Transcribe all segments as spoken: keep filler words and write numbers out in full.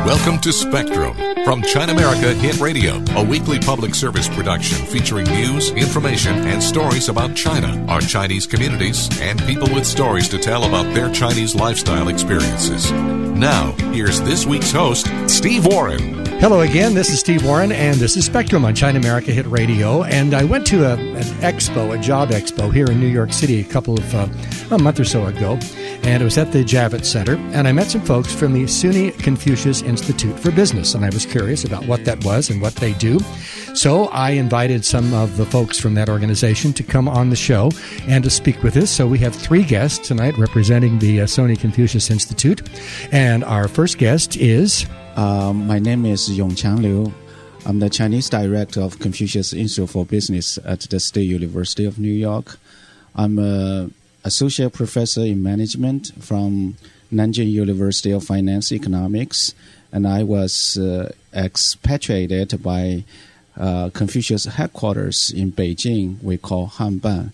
Welcome to Spectrum from China America Hit Radio, a weekly public service production featuring news, information, and stories about China, our Chinese communities, and people with stories to tell about their Chinese lifestyle experiences. Now, here's this week's host, Steve Warren. Hello again, this is Steve Warren, and this is Spectrum on China America Hit Radio. And I went to a, an expo, a job expo here in New York City a couple of, uh, a month or so ago, and it was at the Javits Center, and I met some folks from the SUNY Confucius Institute for Business, and I was curious about what that was and what they do. So I invited some of the folks from that organization to come on the show and to speak with us. So we have three guests tonight representing the uh, SUNY Confucius Institute, and our first guest is... Uh, my name is Yongqiang Liu. I'm the Chinese director of Confucius Institute for Business at the State University of New York. I'm an associate professor in management from Nanjing University of Finance Economics, and I was uh, expatriated by uh, Confucius headquarters in Beijing. We call Hanban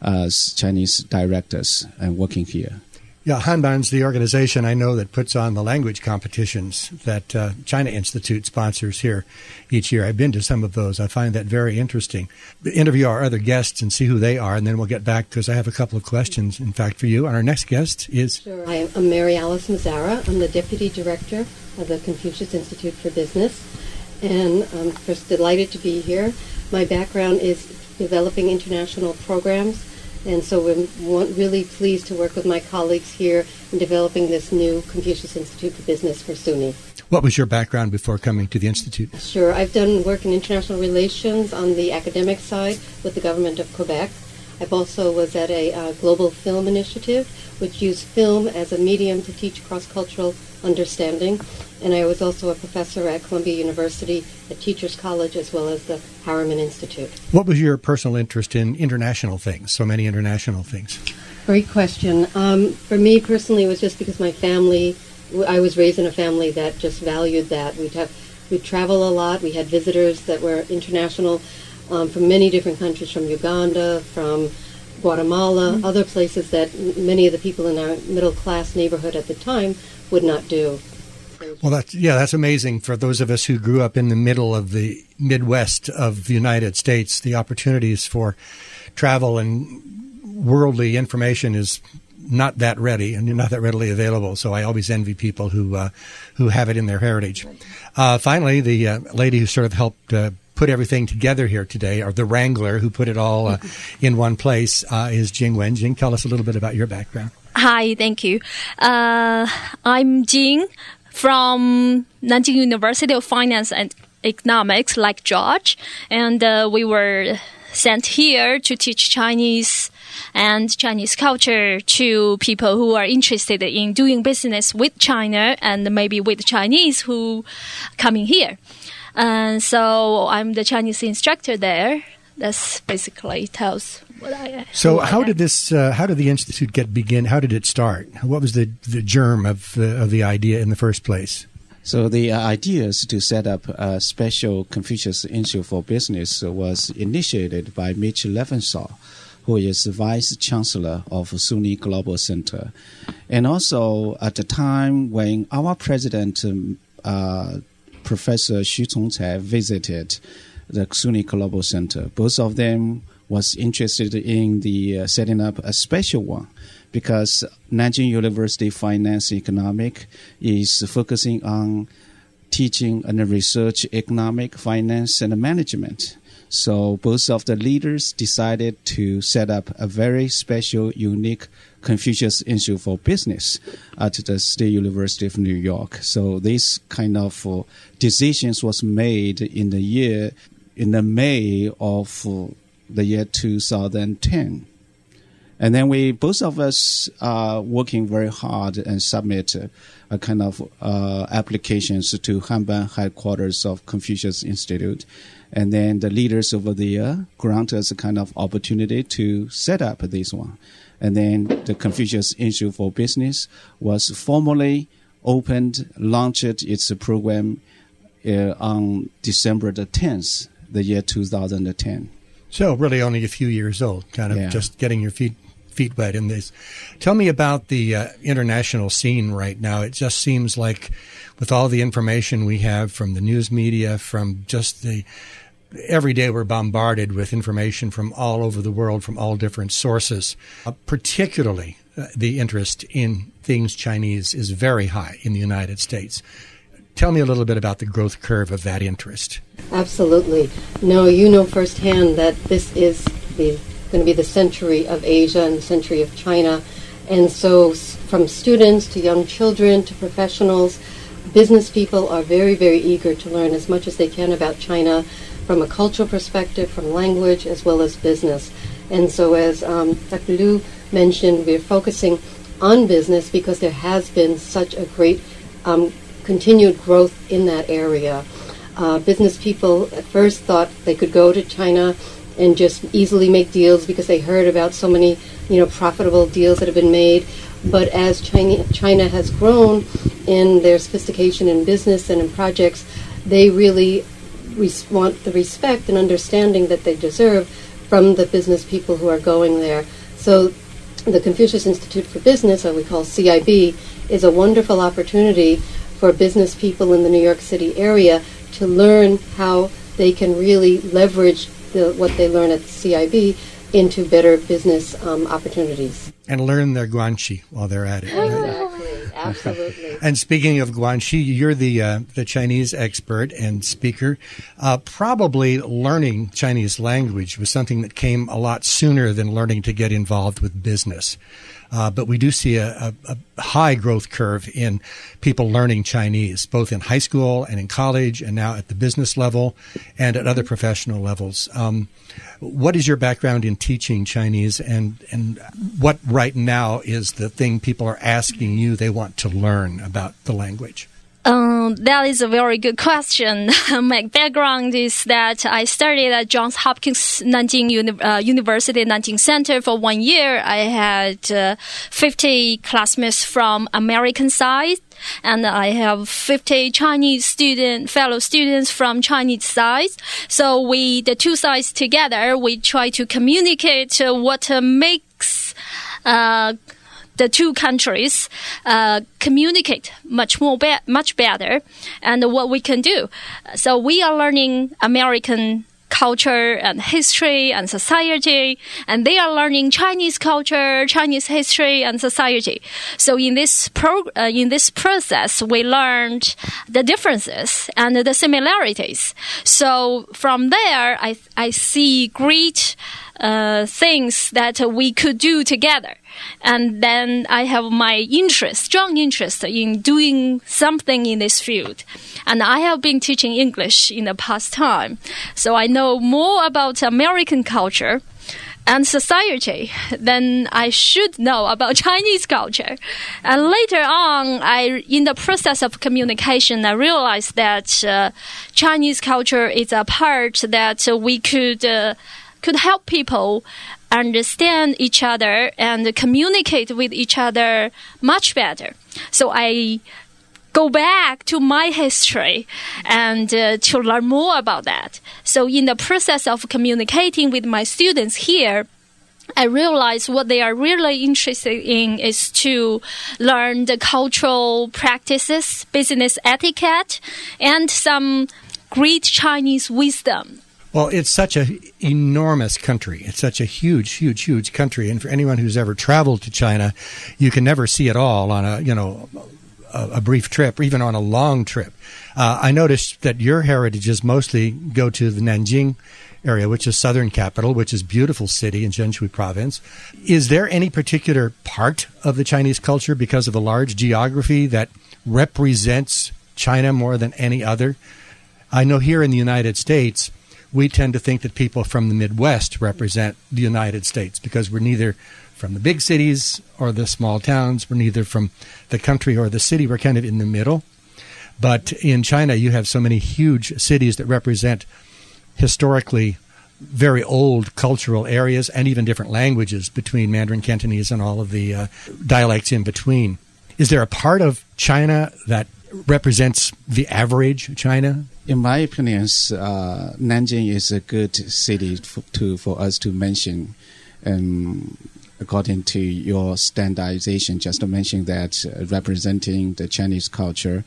as Chinese directors and working here. Yeah, Hanban's the organization I know that puts on the language competitions that uh, China Institute sponsors here each year. I've been to some of those. I find that very interesting. Interview our other guests and see who they are, and then we'll get back because I have a couple of questions, in fact, for you. And our next guest is... Sure. I'm Mary Alice Mazzara. I'm the Deputy Director of the Confucius Institute for Business, and I'm first delighted to be here. My background is developing international programs, and so we're really pleased to work with my colleagues here in developing this new Confucius Institute for Business for SUNY. What was your background before coming to the Institute? Sure. I've done work in international relations on the academic side with the government of Quebec. I've also was at a uh, global film initiative, which used film as a medium to teach cross-cultural understanding. And I was also a professor at Columbia University, at Teachers College, as well as the Harriman Institute. What was your personal interest in international things, so many international things? Great question. Um, for me personally, it was just because my family, I was raised in a family that just valued that. We'd have, we'd travel a lot. We had visitors that were international um, from many different countries, from Uganda, from Guatemala, mm-hmm. other places that many of the people in our middle-class neighborhood at the time would not do. Well, that's, yeah, that's amazing for those of us who grew up in the middle of the Midwest of the United States. The opportunities for travel and worldly information is not that ready and not that readily available. So I always envy people who uh, who have it in their heritage. Uh, finally, the uh, lady who sort of helped uh, put everything together here today, or the wrangler who put it all uh, in one place, uh, is Jing Wen. Jing, tell us a little bit about your background. Hi, thank you. Uh, I'm Jing from Nanjing University of Finance and Economics, like George, and uh, we were sent here to teach Chinese and Chinese culture to people who are interested in doing business with China and maybe with Chinese who coming here. And so I'm the Chinese instructor there. That's basically tells what I am. So how did this? Uh, how did the institute get begin? How did it start? What was the the germ of uh, of the idea in the first place? So the uh, idea is to set up a special Confucius Institute for Business was initiated by Mitch Levensaw, who is Vice Chancellor of SUNY Global Center. And also at the time when our president, um, uh, Professor Xu Congcai, visited the SUNY Global Center, both of them was interested in the uh, setting up a special one, because Nanjing University Finance Economic is focusing on teaching and research economic, finance, and management. So both of the leaders decided to set up a very special, unique Confucius Institute for Business at the State University of New York. So this kind of uh, decisions was made in the year, in the May of uh, the year two thousand ten. And then we, both of us are working very hard and submit a, a kind of uh, applications to Hanban headquarters of Confucius Institute. And then the leaders over there grant us a kind of opportunity to set up this one. And then the Confucius Institute for Business was formally opened, launched its program uh, on December the tenth, the year two thousand ten. So really only a few years old, kind of yeah. just getting your feet feet wet in this. Tell me about the uh, international scene right now. It just seems like with all the information we have from the news media, from just the every day we're bombarded with information from all over the world, from all different sources. Uh, particularly, uh, the interest in things Chinese is very high in the United States. Tell me a little bit about the growth curve of that interest. Absolutely. No, you know firsthand that this is the, going to be the century of Asia and the century of China. And so from students to young children to professionals, business people are very, very eager to learn as much as they can about China from a cultural perspective, from language, as well as business. And so as um, Doctor Liu mentioned, we're focusing on business because there has been such a great um, continued growth in that area. Uh, business people at first thought they could go to China and just easily make deals because they heard about so many, you know, profitable deals that have been made. But as China, China has grown in their sophistication in business and in projects, they really res- want the respect and understanding that they deserve from the business people who are going there. So the Confucius Institute for Business, or we call C I B, is a wonderful opportunity for business people in the New York City area to learn how they can really leverage the, what they learn at the C I B into better business um, opportunities. And learn their Guanxi while they're at it. Exactly, absolutely. And speaking of Guanxi, you're the uh, the Chinese expert and speaker. Uh, probably learning Chinese language was something that came a lot sooner than learning to get involved with business. Uh, but we do see a, a, a high growth curve in people learning Chinese, both in high school and in college, and now at the business level and at other professional levels. Um, what is your background in teaching Chinese, and, and what right now is the thing people are asking you they want to learn about the language? Um, that is a very good question. My background is that I studied at Johns Hopkins Nanjing Uni- uh, University Nanjing Center for one year. I had uh, fifty classmates from American side, and I have fifty Chinese student fellow students from Chinese side. So we, the two sides together, we try to communicate uh, what uh, makes uh, the two countries uh, communicate much more, be- much better, and what we can do. So we are learning American culture and history and society, and they are learning Chinese culture, Chinese history and society. So in this pro- uh, in this process, we learned the differences and the similarities. So from there, I I see great uh, things that we could do together. And then I have my interest, strong interest in doing something in this field. And I have been teaching English in the past time. So I know more about American culture and society than I should know about Chinese culture. And later on, I, in the process of communication, I realized that uh, Chinese culture is a part that uh, we could uh, could help people understand each other and communicate with each other much better. So I go back to my history and uh, to learn more about that. So in the process of communicating with my students here, I realize what they are really interested in is to learn the cultural practices, business etiquette, and some great Chinese wisdom. Well, it's such an enormous country. It's such a huge, huge, huge country. And for anyone who's ever traveled to China, you can never see it all on a, you know, a, a brief trip, or even on a long trip. Uh, I noticed that your heritages mostly go to the Nanjing area, which is southern capital, which is beautiful city in Zhengshui province. Is there any particular part of the Chinese culture, because of the large geography, that represents China more than any other? I know here in the United States, we tend to think that people from the Midwest represent the United States because we're neither from the big cities or the small towns. We're neither from the country or the city. We're kind of in the middle. But in China, you have so many huge cities that represent historically very old cultural areas and even different languages between Mandarin, Cantonese, and all of the uh, dialects in between. Is there a part of China that represents the average China? In my opinion, uh, Nanjing is a good city for, to for us to mention. Um, according to your standardization, just to mention that uh, representing the Chinese culture.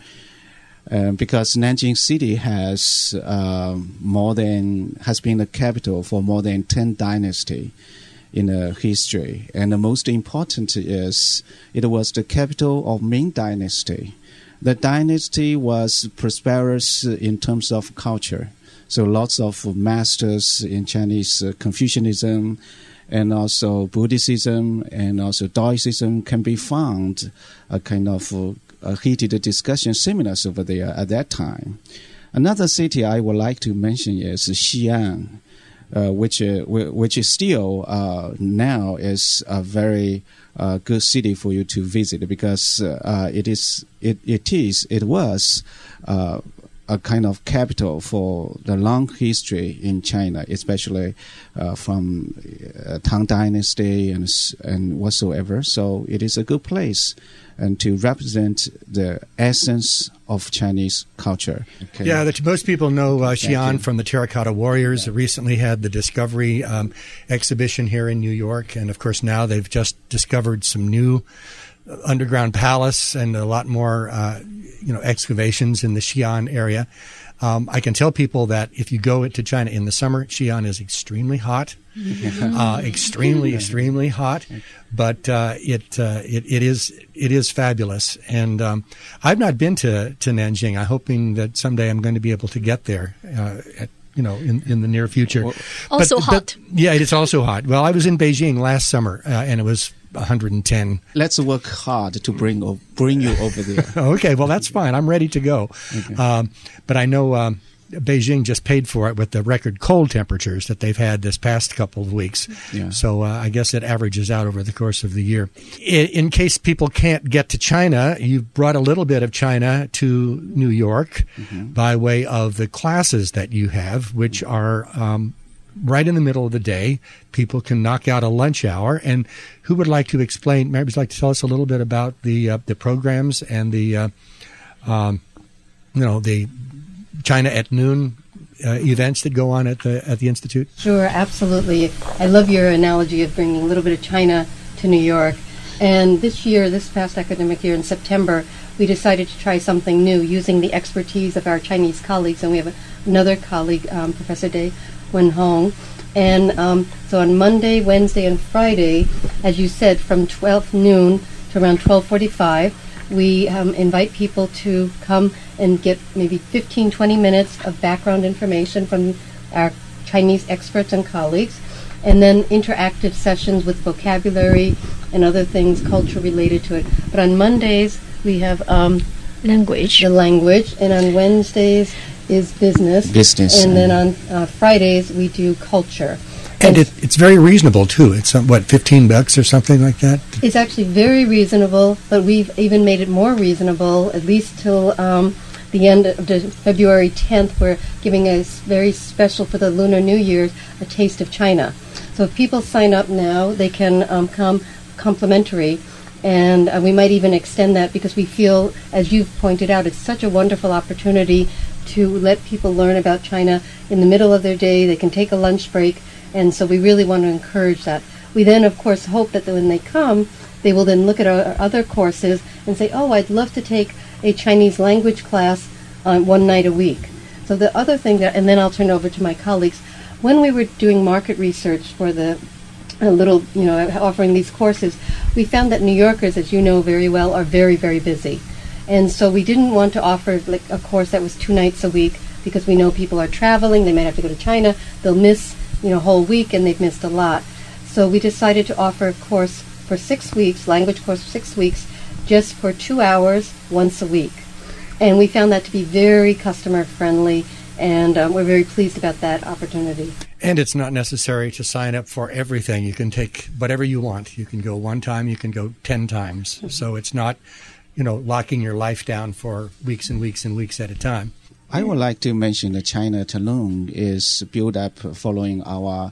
Um, because Nanjing City has uh, more than has been the capital for more than ten dynasties in uh, history, and the most important is it was the capital of Ming Dynasty. The dynasty was prosperous in terms of culture, so lots of masters in Chinese uh, Confucianism, and also Buddhism, and also Taoism can be found a kind of uh, a heated discussion seminars over there at that time. Another city I would like to mention is Xi'an, uh, which uh, which is still uh, now is a very uh, good city for you to visit, because uh, it is it it is it was uh, a kind of capital for the long history in China, especially uh, from uh, Tang Dynasty and and whatsoever. So it is a good place and to represent the essence of Chinese culture. Okay. Yeah, that most people know uh, Xi'an from the Terracotta Warriors. Yeah. Recently had the Discovery um, exhibition here in New York, and of course now they've just discovered some new underground palace and a lot more, uh, you know, excavations in the Xi'an area. Um, I can tell people that if you go to China in the summer, Xi'an is extremely hot, uh, extremely, extremely hot. But uh, it, uh, it it is it is fabulous, and um, I've not been to, to Nanjing. I'm hoping that someday I'm going to be able to get there. Uh, at, you know, in, in the near future. Also but, hot. But, yeah, it's also hot. Well, I was in Beijing last summer, uh, and it was one hundred ten. Let's work hard to bring bring you over there. Okay, well, that's fine. I'm ready to go. Okay. Um, but I know um, Beijing just paid for it with the record cold temperatures that they've had this past couple of weeks. Yeah. So uh, I guess it averages out over the course of the year. In, in case people can't get to China, you've brought a little bit of China to New York mm-hmm. by way of the classes that you have, which are um, right in the middle of the day. People can knock out a lunch hour. And who would like to explain? Mary, would you like to tell us a little bit about the uh, the programs and the uh, um, you know the China at Noon uh, events that go on at the at the Institute? Sure, absolutely. I love your analogy of bringing a little bit of China to New York. And this year, this past academic year in September, we decided to try something new using the expertise of our Chinese colleagues. And we have another colleague, um, Professor Dai Wen-hong. And um, so on Monday, Wednesday, and Friday, as you said, from twelve noon to around twelve forty-five, we um, invite people to come and get maybe fifteen, twenty minutes of background information from our Chinese experts and colleagues, and then interactive sessions with vocabulary and other things, culture related to it. But on Mondays, we have um, language. the language, and on Wednesdays is business. Business. And then on uh, Fridays, we do culture. And it, it's very reasonable, too. It's, um, what, fifteen bucks or something like that? It's actually very reasonable, but we've even made it more reasonable, at least till um, the end of the February tenth. We're giving a very special, for the Lunar New Year, a taste of China. So if people sign up now, they can um, come complimentary, and uh, we might even extend that because we feel, as you've pointed out, it's such a wonderful opportunity to let people learn about China in the middle of their day. They can take a lunch break, and so we really want to encourage that. We then, of course, hope that when they come, they will then look at our other courses and say, oh, I'd love to take a Chinese language class uh, one night a week. So the other thing that, and then I'll turn it over to my colleagues, when we were doing market research for the a little, you know, offering these courses, we found that New Yorkers, as you know very well, are very, very busy. And so we didn't want to offer like a course that was two nights a week because we know people are traveling, they might have to go to China, they'll miss, you know, a whole week, and they've missed a lot. So we decided to offer a course for six weeks, language course for six weeks, just for two hours once a week. And we found that to be very customer friendly, and um, we're very pleased about that opportunity. And it's not necessary to sign up for everything. You can take whatever you want. You can go one time, you can go ten times. Mm-hmm. So it's not, you know, locking your life down for weeks and weeks and weeks at a time. I would like to mention that China Talun is built up following our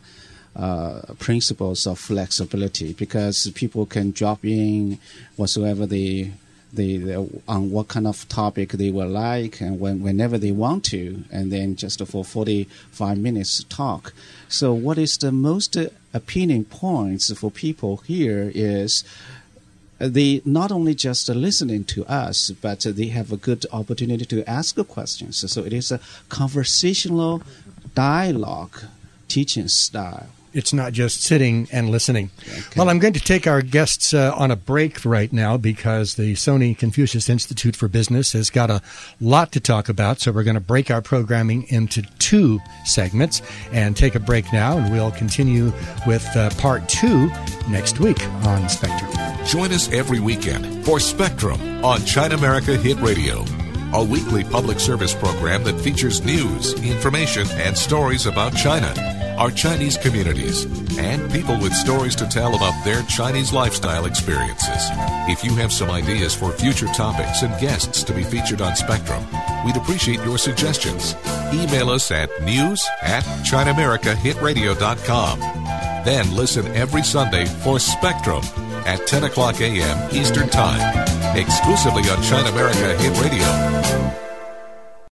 uh, principles of flexibility, because people can drop in whatsoever they the, the on what kind of topic they would like, and when, whenever they want to, and then just for forty-five minutes talk. So what is the most appealing points for people here is they not only just listening to us, but they have a good opportunity to ask questions. So it is a conversational dialogue teaching style. It's not just sitting and listening. Okay. Well, I'm going to take our guests uh, on a break right now because the Sony Confucius Institute for Business has got a lot to talk about. So we're going to break our programming into two segments and take a break now, and we'll continue with uh, part two next week on Spectrum. Join us every weekend for Spectrum on China America Hit Radio, a weekly public service program that features news, information, and stories about China, our Chinese communities, and people with stories to tell about their Chinese lifestyle experiences. If you have some ideas for future topics and guests to be featured on Spectrum, we'd appreciate your suggestions. Email us at news at china america hit radio dot com. Then listen every Sunday for Spectrum at ten o'clock a.m. Eastern Time, exclusively on China America Hit Radio.